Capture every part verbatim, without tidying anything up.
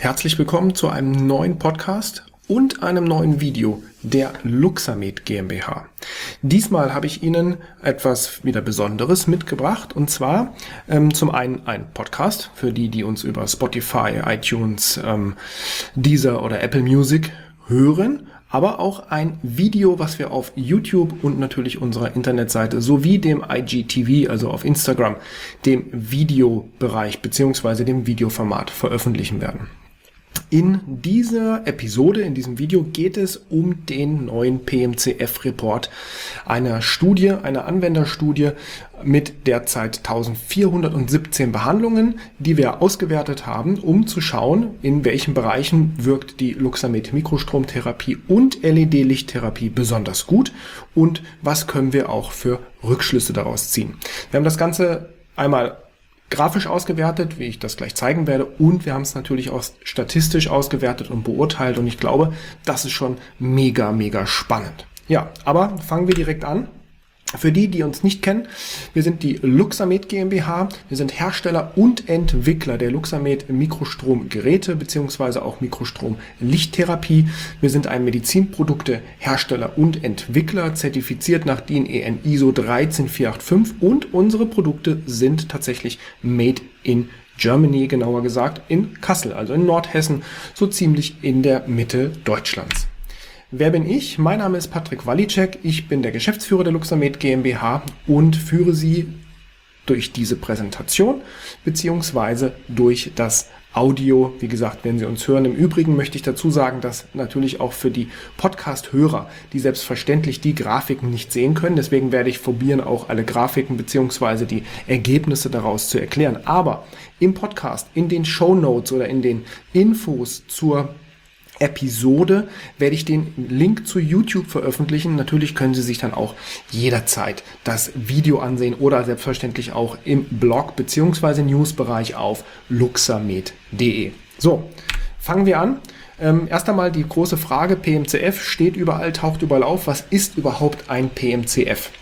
Herzlich willkommen zu einem neuen Podcast und einem neuen Video der Luxamed GmbH. Diesmal habe ich Ihnen etwas wieder Besonderes mitgebracht, und zwar ähm, zum einen ein Podcast für die, die uns über Spotify, iTunes, ähm, Deezer oder Apple Music hören, aber auch ein Video, was wir auf YouTube und natürlich unserer Internetseite sowie dem I G T V, also auf Instagram, dem Videobereich bzw. dem Videoformat veröffentlichen werden. In dieser Episode, in diesem Video geht es um den neuen P M C F-Report, einer Studie, einer Anwenderstudie mit derzeit eintausendvierhundertsiebzehn Behandlungen, die wir ausgewertet haben, um zu schauen, in welchen Bereichen wirkt die Luxamed Mikrostromtherapie und L E D-Lichttherapie besonders gut und was können wir auch für Rückschlüsse daraus ziehen. Wir haben das Ganze einmal grafisch ausgewertet, wie ich das gleich zeigen werde, und wir haben es natürlich auch statistisch ausgewertet und beurteilt, und ich glaube, das ist schon mega, mega spannend. Ja, aber fangen wir direkt an. Für die, die uns nicht kennen, wir sind die Luxamed GmbH, wir sind Hersteller und Entwickler der Luxamed Mikrostromgeräte bzw. auch Mikrostromlichttherapie. Wir sind ein Medizinproduktehersteller und Entwickler, zertifiziert nach D I N E N I S O dreizehn vier acht fünf, und unsere Produkte sind tatsächlich made in Germany, genauer gesagt in Kassel, also in Nordhessen, so ziemlich in der Mitte Deutschlands. Wer bin ich? Mein Name ist Patrick Walicek, ich bin der Geschäftsführer der Luxamed GmbH und führe Sie durch diese Präsentation beziehungsweise durch das Audio. Wie gesagt, wenn Sie uns hören. Im Übrigen möchte ich dazu sagen, dass natürlich auch für die Podcast-Hörer, die selbstverständlich die Grafiken nicht sehen können, deswegen werde ich probieren, auch alle Grafiken beziehungsweise die Ergebnisse daraus zu erklären. Aber im Podcast, in den Shownotes oder in den Infos zur Episode werde ich den Link zu YouTube veröffentlichen. Natürlich können Sie sich dann auch jederzeit das Video ansehen oder selbstverständlich auch im Blog bzw. Newsbereich auf luxamed punkt de. So, fangen wir an. Ähm, erst einmal die große Frage, P M C F steht überall, taucht überall auf. Was ist überhaupt ein P M C F?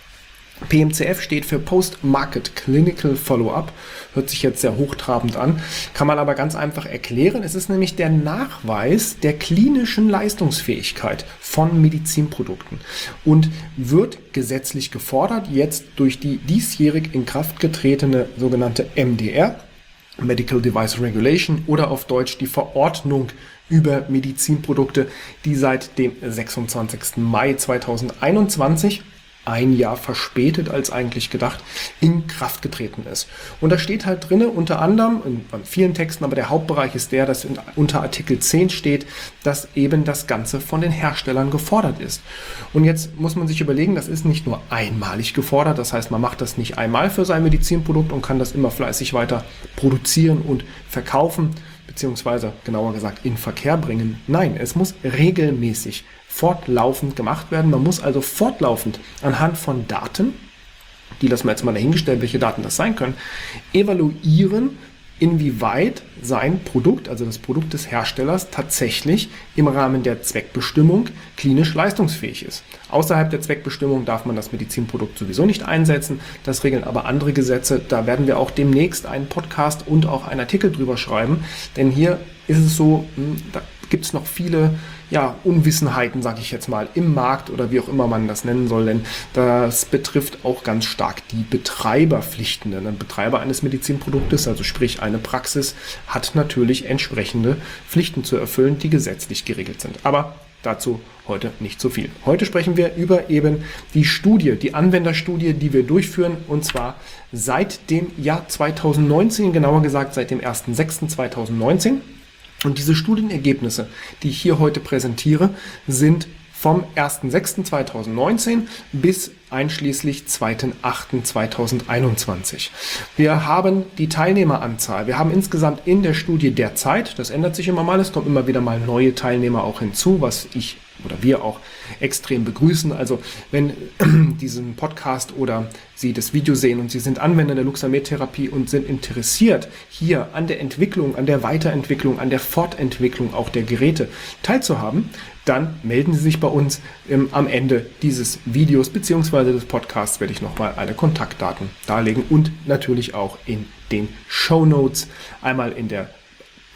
P M C F steht für Post-Market Clinical Follow-up, hört sich jetzt sehr hochtrabend an, kann man aber ganz einfach erklären. Es ist nämlich der Nachweis der klinischen Leistungsfähigkeit von Medizinprodukten und wird gesetzlich gefordert, jetzt durch die diesjährig in Kraft getretene sogenannte M D R, Medical Device Regulation, oder auf Deutsch die Verordnung über Medizinprodukte, die seit dem sechsundzwanzigsten Mai zweitausendeinundzwanzig, ein Jahr verspätet als eigentlich gedacht, in Kraft getreten ist. Und da steht halt drin, unter anderem, in vielen Texten, aber der Hauptbereich ist der, dass unter Artikel zehn steht, dass eben das Ganze von den Herstellern gefordert ist. Und jetzt muss man sich überlegen, das ist nicht nur einmalig gefordert, das heißt, man macht das nicht einmal für sein Medizinprodukt und kann das immer fleißig weiter produzieren und verkaufen, beziehungsweise genauer gesagt in Verkehr bringen. Nein, es muss regelmäßig fortlaufend gemacht werden. Man muss also fortlaufend anhand von Daten, die lassen wir jetzt mal dahingestellt, welche Daten das sein können, evaluieren, inwieweit sein Produkt, also das Produkt des Herstellers, tatsächlich im Rahmen der Zweckbestimmung klinisch leistungsfähig ist. Außerhalb der Zweckbestimmung darf man das Medizinprodukt sowieso nicht einsetzen. Das regeln aber andere Gesetze. Da werden wir auch demnächst einen Podcast und auch einen Artikel drüber schreiben. Denn hier ist es so, da gibt es noch viele ja, Unwissenheiten, sage ich jetzt mal, im Markt oder wie auch immer man das nennen soll, denn das betrifft auch ganz stark die Betreiberpflichten. Denn ein Betreiber eines Medizinproduktes, also sprich eine Praxis, hat natürlich entsprechende Pflichten zu erfüllen, die gesetzlich geregelt sind. Aber dazu heute nicht so viel. Heute sprechen wir über eben die Studie, die Anwenderstudie, die wir durchführen, und zwar seit dem Jahr zweitausendneunzehn, genauer gesagt seit dem ersten sechsten zweitausendneunzehn. Und diese Studienergebnisse, die ich hier heute präsentiere, sind vom ersten sechsten zweitausendneunzehn bis einschließlich zweiten achten zweitausendeinundzwanzig. Wir haben die Teilnehmeranzahl. Wir haben insgesamt in der Studie derzeit, das ändert sich immer mal, es kommen immer wieder mal neue Teilnehmer auch hinzu, was ich oder wir auch extrem begrüßen. Also wenn diesen Podcast oder Sie das Video sehen und Sie sind Anwender der Luxamed-Therapie und sind interessiert, hier an der Entwicklung, an der Weiterentwicklung, an der Fortentwicklung auch der Geräte teilzuhaben, dann melden Sie sich bei uns. Ähm, am Ende dieses Videos bzw. des Podcasts werde ich nochmal alle Kontaktdaten darlegen und natürlich auch in den Shownotes, einmal in der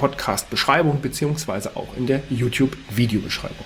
Podcast-Beschreibung beziehungsweise auch in der YouTube-Videobeschreibung.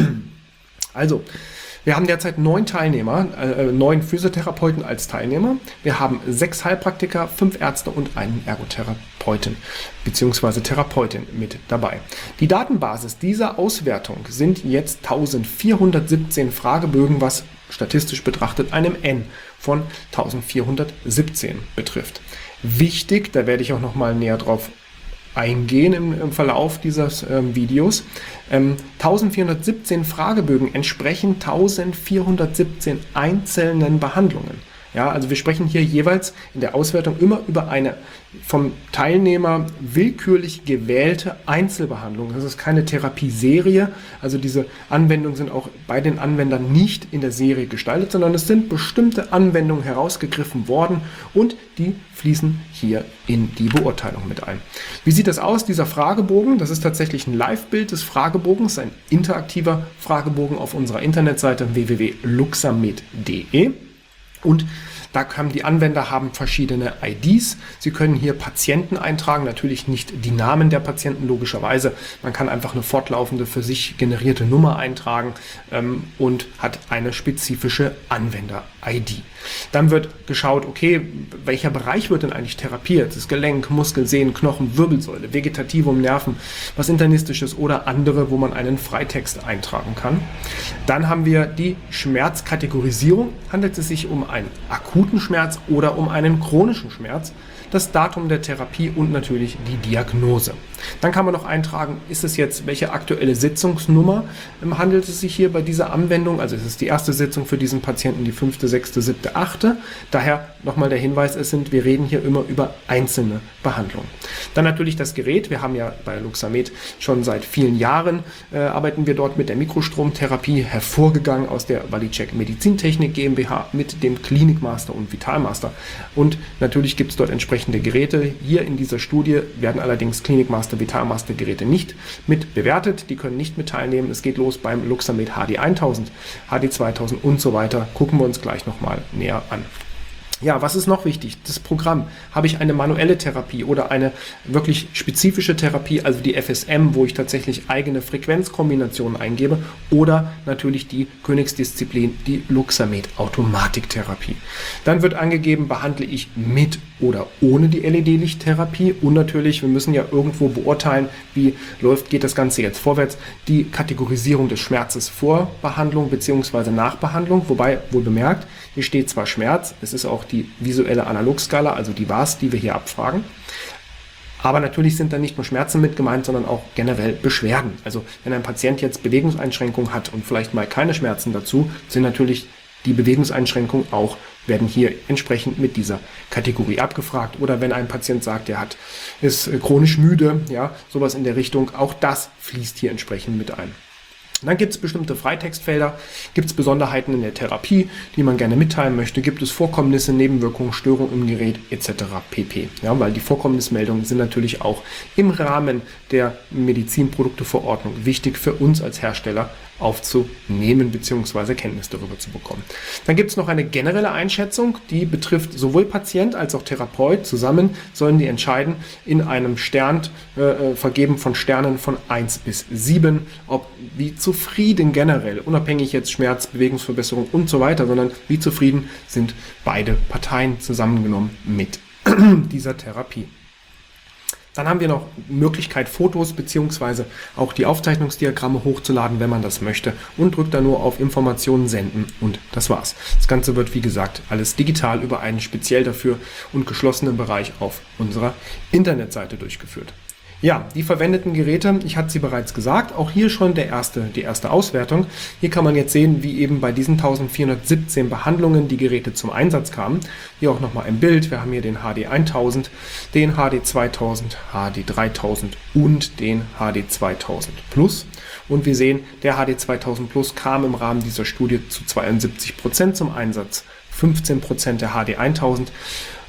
Also, wir haben derzeit neun Teilnehmer, äh, neun Physiotherapeuten als Teilnehmer. Wir haben sechs Heilpraktiker, fünf Ärzte und einen Ergotherapeuten bzw. Therapeutin mit dabei. Die Datenbasis dieser Auswertung sind jetzt eintausendvierhundertsiebzehn Fragebögen, was statistisch betrachtet einem N von eintausendvierhundertsiebzehn betrifft. Wichtig, da werde ich auch noch mal näher drauf eingehen im, im Verlauf dieses ähm, Videos. Ähm, eintausendvierhundertsiebzehn Fragebögen entsprechen eintausendvierhundertsiebzehn einzelnen Behandlungen. Ja, also wir sprechen hier jeweils in der Auswertung immer über eine vom Teilnehmer willkürlich gewählte Einzelbehandlung. Das ist keine Therapieserie. Also diese Anwendungen sind auch bei den Anwendern nicht in der Serie gestaltet, sondern es sind bestimmte Anwendungen herausgegriffen worden und die fließen hier in die Beurteilung mit ein. Wie sieht das aus, dieser Fragebogen? Das ist tatsächlich ein Live-Bild des Fragebogens, ein interaktiver Fragebogen auf unserer Internetseite w w w punkt luxamed punkt de. Und da haben die Anwender haben verschiedene I Ds. Sie können hier Patienten eintragen, natürlich nicht die Namen der Patienten logischerweise. Man kann einfach eine fortlaufende für sich generierte Nummer eintragen ähm, und hat eine spezifische Anwender-I D. Dann wird geschaut, okay, welcher Bereich wird denn eigentlich therapiert? Das Gelenk, Muskel, Sehnen, Knochen, Wirbelsäule, Vegetativum, Nerven, was Internistisches oder andere, wo man einen Freitext eintragen kann. Dann haben wir die Schmerzkategorisierung. Handelt es sich um einen akuten Schmerz oder um einen chronischen Schmerz? Das Datum der Therapie und natürlich die Diagnose. Dann kann man noch eintragen, ist es jetzt, welche aktuelle Sitzungsnummer ähm, handelt es sich hier bei dieser Anwendung? Also ist es die erste Sitzung für diesen Patienten, die fünfte, sechste, siebte, achte. Daher nochmal der Hinweis, es sind, wir reden hier immer über einzelne Behandlungen. Dann natürlich das Gerät. Wir haben ja bei Luxamed schon seit vielen Jahren, äh, arbeiten wir dort mit der Mikrostromtherapie, hervorgegangen aus der Valicek Medizintechnik GmbH mit dem Klinikmaster und Vitalmaster. Und natürlich gibt es dort entsprechende Geräte. Hier in dieser Studie werden allerdings Klinikmaster, Vitalmaster Geräte nicht mit bewertet. Die können nicht mit teilnehmen. Es geht los beim Luxamed H D tausend, H D zweitausend und so weiter. Gucken wir uns gleich nochmal näher an. Ja, was ist noch wichtig? Das Programm. Habe ich eine manuelle Therapie oder eine wirklich spezifische Therapie, also die F S M, wo ich tatsächlich eigene Frequenzkombinationen eingebe, oder natürlich die Königsdisziplin, die Luxamed Automatiktherapie. Dann wird angegeben, behandle ich mit oder ohne die L E D-Lichttherapie, und natürlich, wir müssen ja irgendwo beurteilen, wie läuft, geht das Ganze jetzt vorwärts, die Kategorisierung des Schmerzes vor Behandlung bzw. nach Behandlung, wobei, wohl bemerkt, hier steht zwar Schmerz, es ist auch die visuelle Analogskala, also die W A S, die wir hier abfragen. Aber natürlich sind da nicht nur Schmerzen mit gemeint, sondern auch generell Beschwerden. Also wenn ein Patient jetzt Bewegungseinschränkungen hat und vielleicht mal keine Schmerzen dazu, sind natürlich die Bewegungseinschränkungen auch, werden hier entsprechend mit dieser Kategorie abgefragt. Oder wenn ein Patient sagt, er hat, ist chronisch müde, ja, sowas in der Richtung, auch das fließt hier entsprechend mit ein. Dann gibt es bestimmte Freitextfelder, gibt es Besonderheiten in der Therapie, die man gerne mitteilen möchte, gibt es Vorkommnisse, Nebenwirkungen, Störungen im Gerät et cetera pp. Ja, weil die Vorkommnismeldungen sind natürlich auch im Rahmen der Medizinprodukteverordnung wichtig für uns als Hersteller aufzunehmen bzw. Kenntnis darüber zu bekommen. Dann gibt es noch eine generelle Einschätzung, die betrifft sowohl Patient als auch Therapeut. Zusammen sollen die entscheiden in einem Stern, äh, vergeben von Sternen von eins bis sieben, ob wie zufrieden generell, unabhängig jetzt Schmerz, Bewegungsverbesserung und so weiter, sondern wie zufrieden sind beide Parteien zusammengenommen mit dieser Therapie. Dann haben wir noch Möglichkeit, Fotos bzw. auch die Aufzeichnungsdiagramme hochzuladen, wenn man das möchte, und drückt da nur auf Informationen senden und das war's. Das Ganze wird, wie gesagt, alles digital über einen speziell dafür und geschlossenen Bereich auf unserer Internetseite durchgeführt. Ja, die verwendeten Geräte, ich hatte sie bereits gesagt, auch hier schon der erste, die erste Auswertung. Hier kann man jetzt sehen, wie eben bei diesen eintausendvierhundertsiebzehn Behandlungen die Geräte zum Einsatz kamen. Hier auch nochmal im Bild, wir haben hier den H D tausend, den H D zweitausend, H D dreitausend und den H D zweitausend Plus. Und wir sehen, der H D zweitausend Plus kam im Rahmen dieser Studie zu zweiundsiebzig Prozent zum Einsatz, fünfzehn Prozent der H D tausend,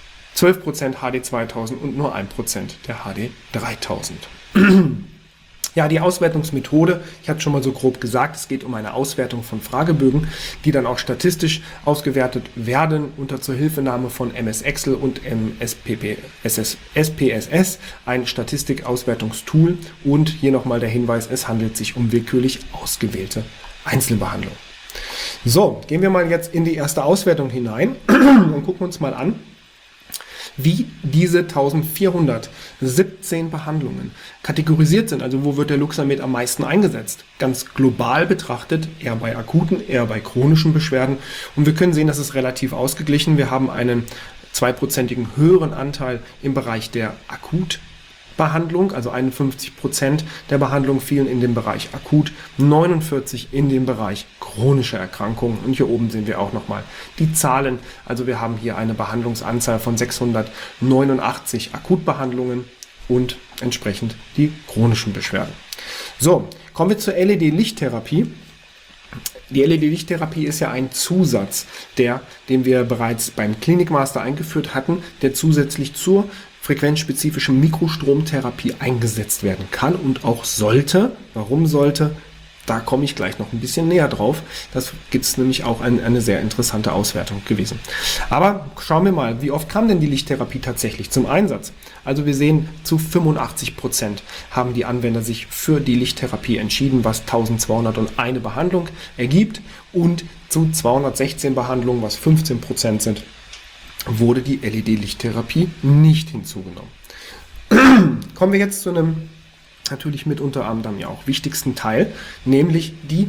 zwölf Prozent H D zweitausend und nur ein Prozent der H D dreitausend. Ja, die Auswertungsmethode, ich hatte schon mal so grob gesagt, es geht um eine Auswertung von Fragebögen, die dann auch statistisch ausgewertet werden unter Zuhilfenahme von M S Excel und S P S S, ein Statistikauswertungstool. Und hier nochmal der Hinweis, es handelt sich um willkürlich ausgewählte Einzelbehandlung. So, gehen wir mal jetzt in die erste Auswertung hinein und gucken uns mal an, wie diese eintausendvierhundertsiebzehn Behandlungen kategorisiert sind. Also wo wird der Luxamed am meisten eingesetzt? Ganz global betrachtet, eher bei akuten, eher bei chronischen Beschwerden. Und wir können sehen, das ist relativ ausgeglichen. Wir haben einen zweiprozentigen höheren Anteil im Bereich der Akutbehandlung, also einundfünfzig Prozent der Behandlungen fielen in den Bereich akut, neunundvierzig in den Bereich chronische Erkrankungen. Und hier oben sehen wir auch nochmal die Zahlen. Also wir haben hier eine Behandlungsanzahl von sechshundertneunundachtzig Akutbehandlungen und entsprechend die chronischen Beschwerden. So, kommen wir zur L E D-Lichttherapie. Die L E D-Lichttherapie ist ja ein Zusatz, der, den wir bereits beim Klinikmaster eingeführt hatten, der zusätzlich zur frequenzspezifischen Mikrostromtherapie eingesetzt werden kann und auch sollte. Warum sollte? Da komme ich gleich noch ein bisschen näher drauf. Das gibt es nämlich auch ein, eine sehr interessante Auswertung gewesen. Aber schauen wir mal, wie oft kam denn die Lichttherapie tatsächlich zum Einsatz? Also wir sehen, zu fünfundachtzig Prozent haben die Anwender sich für die Lichttherapie entschieden, was eintausendzweihunderteins Behandlung ergibt. Und zu zweihundertsechzehn Behandlungen, was fünfzehn Prozent sind, wurde die L E D-Lichttherapie nicht hinzugenommen. Kommen wir jetzt zu einem natürlich mit unter anderem ja auch wichtigsten Teil, nämlich die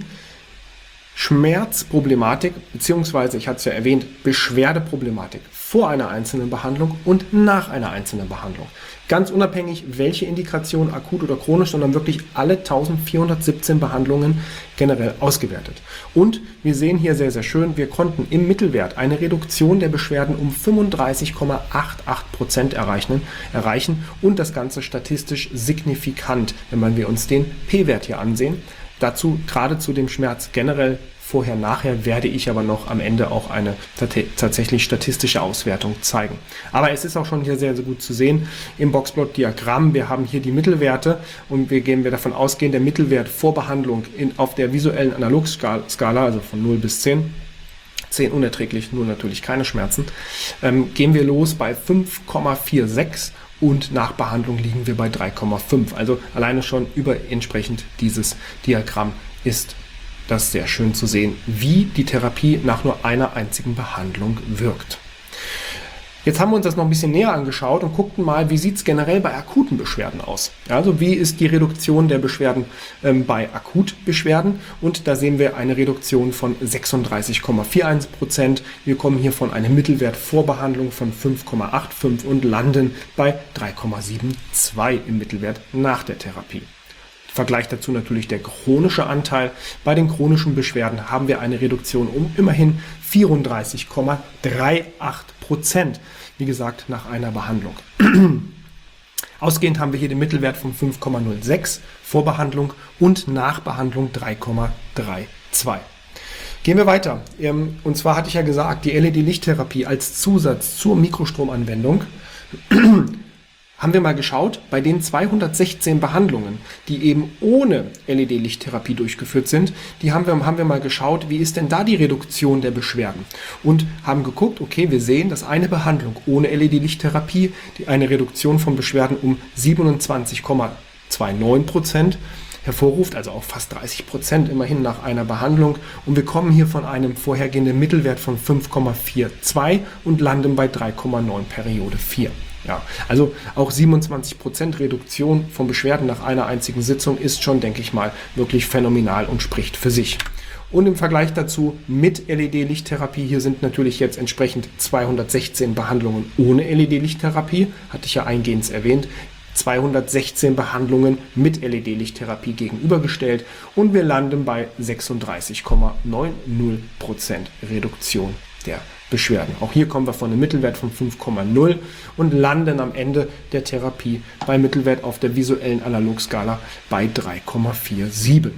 Schmerzproblematik, beziehungsweise, ich hatte es ja erwähnt, Beschwerdeproblematik vor einer einzelnen Behandlung und nach einer einzelnen Behandlung. Ganz unabhängig, welche Indikation, akut oder chronisch, sondern wirklich alle eintausendvierhundertsiebzehn Behandlungen generell ausgewertet. Und wir sehen hier sehr, sehr schön, wir konnten im Mittelwert eine Reduktion der Beschwerden um fünfunddreißig Komma achtundachtzig Prozent erreichen, erreichen und das Ganze statistisch signifikant, wenn wir uns den P-Wert hier ansehen. Dazu, gerade zu dem Schmerz generell, vorher, nachher, werde ich aber noch am Ende auch eine tatsächlich statistische Auswertung zeigen. Aber es ist auch schon hier sehr, sehr gut zu sehen im Boxplot-Diagramm. Wir haben hier die Mittelwerte und wir gehen wir davon ausgehen, der Mittelwert vor Behandlung in, auf der visuellen Analogskala, also von null bis zehn, zehn unerträglich, nur natürlich keine Schmerzen, ähm, gehen wir los bei fünf Komma sechsundvierzig. Und nach Behandlung liegen wir bei drei Komma fünf. Also alleine schon über entsprechend dieses Diagramm ist das sehr schön zu sehen, wie die Therapie nach nur einer einzigen Behandlung wirkt. Jetzt haben wir uns das noch ein bisschen näher angeschaut und guckten mal, wie sieht es generell bei akuten Beschwerden aus. Also wie ist die Reduktion der Beschwerden ähm, bei Akutbeschwerden? Und da sehen wir eine Reduktion von sechsunddreißig Komma einundvierzig Prozent. Wir kommen hier von einem Mittelwert vor Behandlung von fünf Komma fünfundachtzig und landen bei drei Komma zweiundsiebzig im Mittelwert nach der Therapie. Vergleich dazu natürlich der chronische Anteil. Bei den chronischen Beschwerden haben wir eine Reduktion um immerhin vierunddreißig Komma achtunddreißig Prozent. Wie gesagt, nach einer Behandlung. Ausgehend haben wir hier den Mittelwert von fünf Komma null sechs vor Behandlung und nach Behandlung drei Komma zweiunddreißig. Gehen wir weiter. Und zwar hatte ich ja gesagt, die L E D-Lichttherapie als Zusatz zur Mikrostromanwendung. Haben wir mal geschaut, bei den zweihundertsechzehn Behandlungen, die eben ohne L E D-Lichttherapie durchgeführt sind, die haben wir, haben wir mal geschaut, wie ist denn da die Reduktion der Beschwerden? Und haben geguckt, okay, wir sehen, dass eine Behandlung ohne L E D-Lichttherapie die eine Reduktion von Beschwerden um siebenundzwanzig Komma neunundzwanzig Prozent hervorruft, also auch fast dreißig Prozent immerhin nach einer Behandlung. Und wir kommen hier von einem vorhergehenden Mittelwert von fünf Komma zweiundvierzig und landen bei drei Komma neun Periode vier. Ja, also auch siebenundzwanzig Prozent Reduktion von Beschwerden nach einer einzigen Sitzung ist schon, denke ich mal, wirklich phänomenal und spricht für sich. Und im Vergleich dazu mit L E D-Lichttherapie, hier sind natürlich jetzt entsprechend zweihundertsechzehn Behandlungen ohne L E D-Lichttherapie, hatte ich ja eingehend erwähnt, zweihundertsechzehn Behandlungen mit L E D-Lichttherapie gegenübergestellt und wir landen bei sechsunddreißig Komma neunzig Prozent Reduktion der Beschwerden. Auch hier kommen wir von einem Mittelwert von fünf Komma null und landen am Ende der Therapie bei Mittelwert auf der visuellen Analogskala bei drei Komma siebenundvierzig.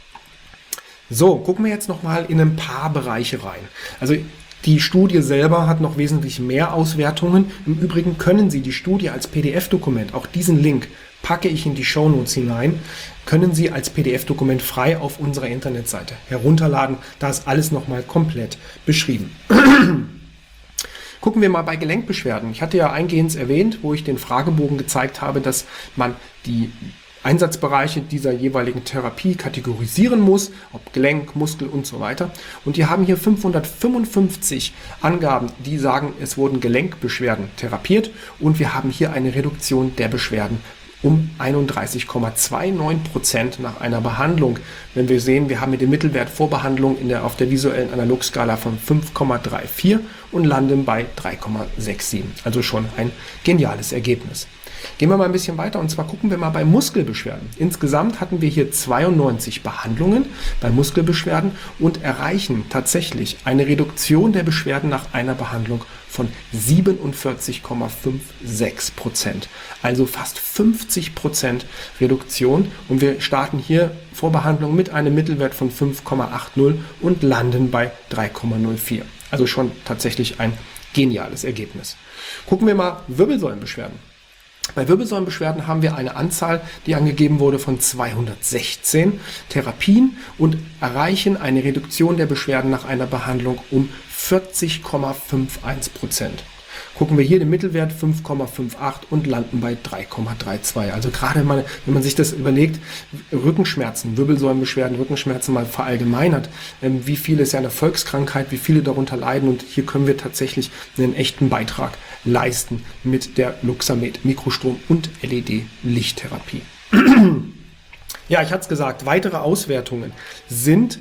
So, gucken wir jetzt nochmal in ein paar Bereiche rein. Also die Studie selber hat noch wesentlich mehr Auswertungen. Im Übrigen können Sie die Studie als P D F-Dokument, auch diesen Link packe ich in die Shownotes hinein, können Sie als P D F-Dokument frei auf unserer Internetseite herunterladen. Da ist alles nochmal komplett beschrieben. Gucken wir mal bei Gelenkbeschwerden. Ich hatte ja eingehend erwähnt, wo ich den Fragebogen gezeigt habe, dass man die Einsatzbereiche dieser jeweiligen Therapie kategorisieren muss, ob Gelenk, Muskel und so weiter. Und wir haben hier fünfhundertfünfundfünfzig Angaben, die sagen, es wurden Gelenkbeschwerden therapiert und wir haben hier eine Reduktion der Beschwerden um einunddreißig Komma neunundzwanzig Prozent nach einer Behandlung. Wenn wir sehen, wir haben hier den Mittelwert vor Behandlung in der, auf der visuellen Analogskala von fünf Komma vierunddreißig und landen bei drei Komma siebenundsechzig. Also schon ein geniales Ergebnis. Gehen wir mal ein bisschen weiter und zwar gucken wir mal bei Muskelbeschwerden. Insgesamt hatten wir hier zweiundneunzig Behandlungen bei Muskelbeschwerden und erreichen tatsächlich eine Reduktion der Beschwerden nach einer Behandlung von siebenundvierzig Komma sechsundfünfzig Prozent. Also fast fünfzig Prozent Reduktion und wir starten hier vor Behandlung mit einem Mittelwert von fünf Komma achtzig und landen bei drei Komma null vier. Also schon tatsächlich ein geniales Ergebnis. Gucken wir mal Wirbelsäulenbeschwerden. Bei Wirbelsäulenbeschwerden haben wir eine Anzahl, die angegeben wurde, von zweihundertsechzehn Therapien und erreichen eine Reduktion der Beschwerden nach einer Behandlung um vierzig Komma einundfünfzig Prozent. Gucken wir hier den Mittelwert fünf Komma achtzig und landen bei drei Komma zweiunddreißig. Also gerade mal, wenn man sich das überlegt, Rückenschmerzen, Wirbelsäulenbeschwerden, Rückenschmerzen mal verallgemeinert, ähm, wie viele ist ja eine Volkskrankheit, wie viele darunter leiden und hier können wir tatsächlich einen echten Beitrag leisten mit der Luxamed Mikrostrom- und L E D-Lichttherapie. Ja, ich hatte es gesagt, weitere Auswertungen sind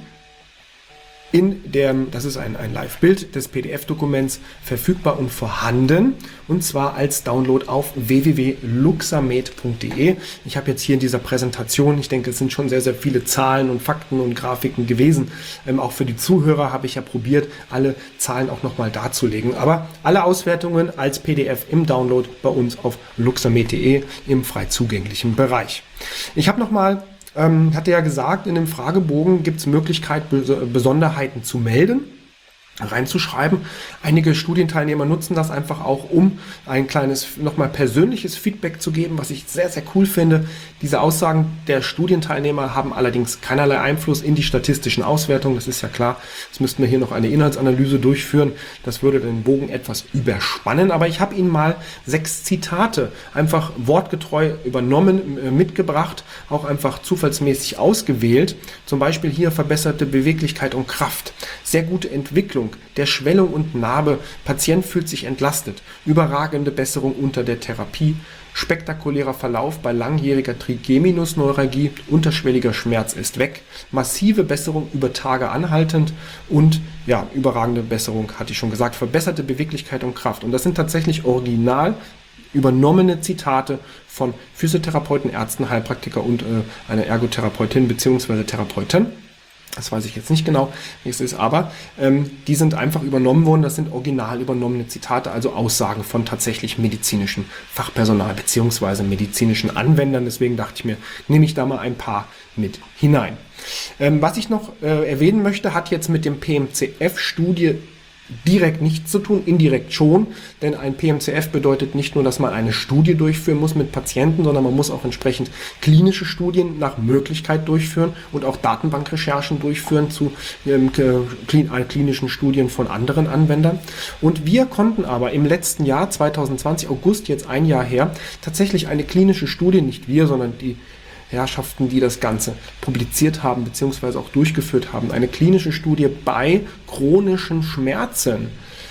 in dem, das ist ein, ein Live-Bild des P D F-Dokuments, verfügbar und vorhanden, und zwar als Download auf w w w punkt luxamed punkt de. Ich habe jetzt hier in dieser Präsentation, ich denke, es sind schon sehr, sehr viele Zahlen und Fakten und Grafiken gewesen. Ähm, auch für die Zuhörer habe ich ja probiert, alle Zahlen auch nochmal darzulegen. Aber alle Auswertungen als P D F im Download bei uns auf luxamed punkt de im frei zugänglichen Bereich. Ich habe nochmal Ähm, hatte ja gesagt, in dem Fragebogen gibt es Möglichkeit, Bes- Besonderheiten zu melden, reinzuschreiben. Einige Studienteilnehmer nutzen das einfach auch, um ein kleines, nochmal persönliches Feedback zu geben, was ich sehr, sehr cool finde. Diese Aussagen der Studienteilnehmer haben allerdings keinerlei Einfluss in die statistischen Auswertungen, das ist ja klar. Jetzt müssten wir hier noch eine Inhaltsanalyse durchführen. Das würde den Bogen etwas überspannen, aber ich habe Ihnen mal sechs Zitate einfach wortgetreu übernommen, äh, mitgebracht, auch einfach zufallsmäßig ausgewählt. Zum Beispiel hier verbesserte Beweglichkeit und Kraft, sehr gute Entwicklung der Schwellung und Narbe, Patient fühlt sich entlastet, überragende Besserung unter der Therapie, spektakulärer Verlauf bei langjähriger Trigeminusneuralgie, unterschwelliger Schmerz ist weg, massive Besserung über Tage anhaltend und ja, überragende Besserung, hatte ich schon gesagt, verbesserte Beweglichkeit und Kraft. Und das sind tatsächlich original übernommene Zitate von Physiotherapeuten, Ärzten, Heilpraktiker und äh, einer Ergotherapeutin bzw. Therapeutin. Das weiß ich jetzt nicht genau, wie es ist, aber ähm, die sind einfach übernommen worden. Das sind original übernommene Zitate, also Aussagen von tatsächlich medizinischen Fachpersonal bzw. medizinischen Anwendern. Deswegen dachte ich mir, nehme ich da mal ein paar mit hinein. Ähm, was ich noch äh, erwähnen möchte, hat jetzt mit dem P M C F-Studie direkt nichts zu tun, indirekt schon, denn ein P M C F bedeutet nicht nur, dass man eine Studie durchführen muss mit Patienten, sondern man muss auch entsprechend klinische Studien nach Möglichkeit durchführen und auch Datenbankrecherchen durchführen zu ähm, klinischen Studien von anderen Anwendern. Und wir konnten aber im letzten Jahr, zwanzig zwanzig, August, jetzt ein Jahr her, tatsächlich eine klinische Studie, nicht wir, sondern die Herrschaften, die das Ganze publiziert haben bzw. auch durchgeführt haben, eine klinische Studie bei chronischen Schmerzen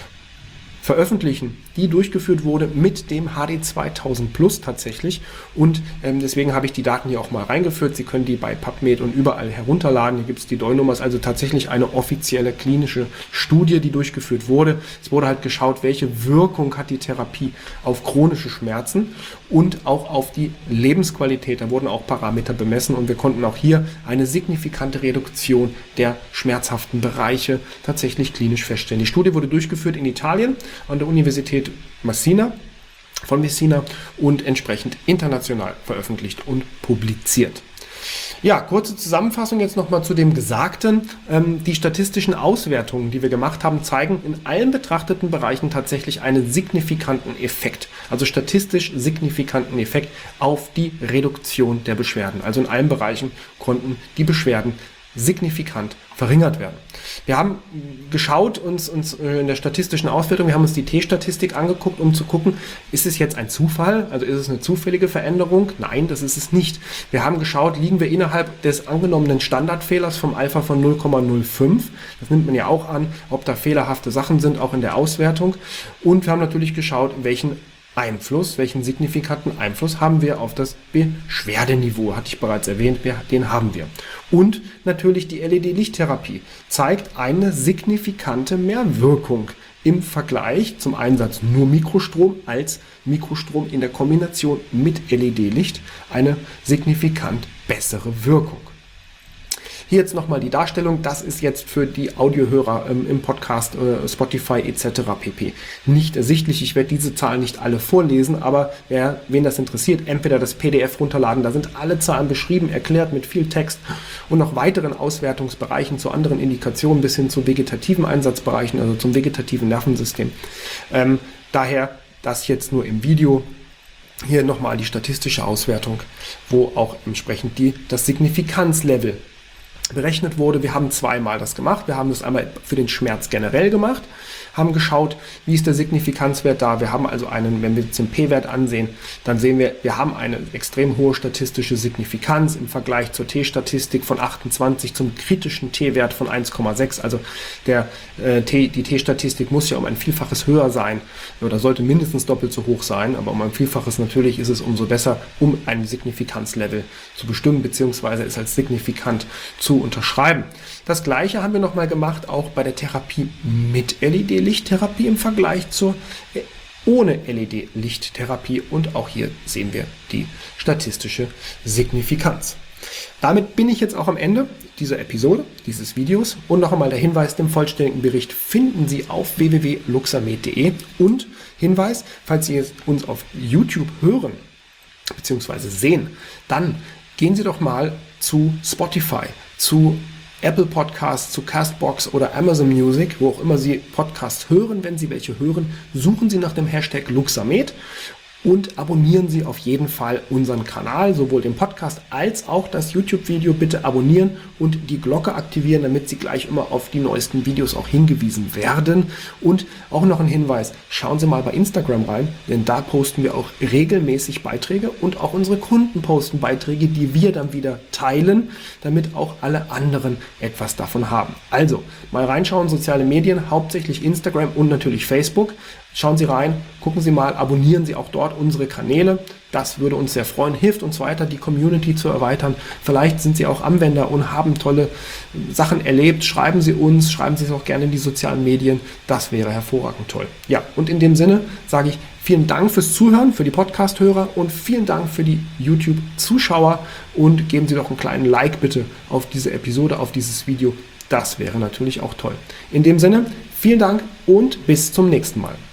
veröffentlichen, die durchgeführt wurde mit dem H D zweitausend Plus tatsächlich, und ähm, deswegen habe ich die Daten hier auch mal reingeführt. Sie können die bei PubMed und überall herunterladen. Hier gibt es die D O I-Nummern, also tatsächlich eine offizielle klinische Studie, die durchgeführt wurde. Es wurde halt geschaut, welche Wirkung hat die Therapie auf chronische Schmerzen und auch auf die Lebensqualität. Da wurden auch Parameter bemessen und wir konnten auch hier eine signifikante Reduktion der schmerzhaften Bereiche tatsächlich klinisch feststellen. Die Studie wurde durchgeführt in Italien an der Universität Messina, von Messina, und entsprechend international veröffentlicht und publiziert. Ja, kurze Zusammenfassung jetzt nochmal zu dem Gesagten. Ähm, die statistischen Auswertungen, die wir gemacht haben, zeigen in allen betrachteten Bereichen tatsächlich einen signifikanten Effekt, also statistisch signifikanten Effekt auf die Reduktion der Beschwerden. Also in allen Bereichen konnten die Beschwerden signifikant verringert werden. Wir haben geschaut, uns, uns in der statistischen Auswertung, wir haben uns die T-Statistik angeguckt, um zu gucken, ist es jetzt ein Zufall, also ist es eine zufällige Veränderung? Nein, das ist es nicht. Wir haben geschaut, liegen wir innerhalb des angenommenen Standardfehlers vom Alpha von null Komma null fünf. Das nimmt man ja auch an, ob da fehlerhafte Sachen sind, auch in der Auswertung. Und wir haben natürlich geschaut, welchen Einfluss, welchen signifikanten Einfluss haben wir auf das Beschwerdeniveau, hatte ich bereits erwähnt, den haben wir. Und natürlich die L E D-Lichttherapie zeigt eine signifikante Mehrwirkung im Vergleich zum Einsatz nur Mikrostrom als Mikrostrom in der Kombination mit L E D-Licht eine signifikant bessere Wirkung. Hier jetzt nochmal die Darstellung, das ist jetzt für die Audiohörer ähm, im Podcast, äh, Spotify et cetera pp. nicht ersichtlich. Ich werde diese Zahlen nicht alle vorlesen, aber wer, wen das interessiert, entweder das P D F runterladen, da sind alle Zahlen beschrieben, erklärt mit viel Text und noch weiteren Auswertungsbereichen zu anderen Indikationen bis hin zu vegetativen Einsatzbereichen, also zum vegetativen Nervensystem. Ähm, daher das jetzt nur im Video. Hier nochmal die statistische Auswertung, wo auch entsprechend die, das Signifikanzlevel berechnet wurde. Wir haben zweimal das gemacht. Wir haben das einmal für den Schmerz generell gemacht, haben geschaut, wie ist der Signifikanzwert da. Wir haben also einen, wenn wir jetzt den P-Wert ansehen, dann sehen wir, wir haben eine extrem hohe statistische Signifikanz im Vergleich zur T-Statistik von achtundzwanzig zum kritischen T-Wert von eins Komma sechs. Also der, äh, T, die T-Statistik muss ja um ein Vielfaches höher sein oder sollte mindestens doppelt so hoch sein, aber um ein Vielfaches natürlich ist es umso besser, um ein Signifikanzlevel zu bestimmen, beziehungsweise es als signifikant zu unterschreiben. Das gleiche haben wir nochmal gemacht, auch bei der Therapie mit L E D-Lichttherapie im Vergleich zur ohne L E D-Lichttherapie und auch hier sehen wir die statistische Signifikanz. Damit bin ich jetzt auch am Ende dieser Episode, dieses Videos und noch einmal der Hinweis, den vollständigen Bericht finden Sie auf w w w punkt luxamed punkt de und Hinweis, falls Sie uns auf YouTube hören bzw. sehen, dann gehen Sie doch mal zu Spotify, zu Apple Podcasts, zu Castbox oder Amazon Music, wo auch immer Sie Podcasts hören. Wenn Sie welche hören, suchen Sie nach dem Hashtag Luxamed und abonnieren Sie auf jeden Fall unseren Kanal, sowohl den Podcast als auch das YouTube-Video. Bitte abonnieren und die Glocke aktivieren, damit Sie gleich immer auf die neuesten Videos auch hingewiesen werden. Und auch noch ein Hinweis, schauen Sie mal bei Instagram rein, denn da posten wir auch regelmäßig Beiträge und auch unsere Kunden posten Beiträge, die wir dann wieder teilen, damit auch alle anderen etwas davon haben. Also mal reinschauen, soziale Medien, hauptsächlich Instagram und natürlich Facebook. Schauen Sie rein, gucken Sie mal, abonnieren Sie auch dort unsere Kanäle. Das würde uns sehr freuen, hilft uns weiter, die Community zu erweitern. Vielleicht sind Sie auch Anwender und haben tolle Sachen erlebt. Schreiben Sie uns, schreiben Sie es auch gerne in die sozialen Medien. Das wäre hervorragend toll. Ja, und in dem Sinne sage ich vielen Dank fürs Zuhören, für die Podcast-Hörer und vielen Dank für die YouTube-Zuschauer. Und geben Sie doch einen kleinen Like bitte auf diese Episode, auf dieses Video. Das wäre natürlich auch toll. In dem Sinne, vielen Dank und bis zum nächsten Mal.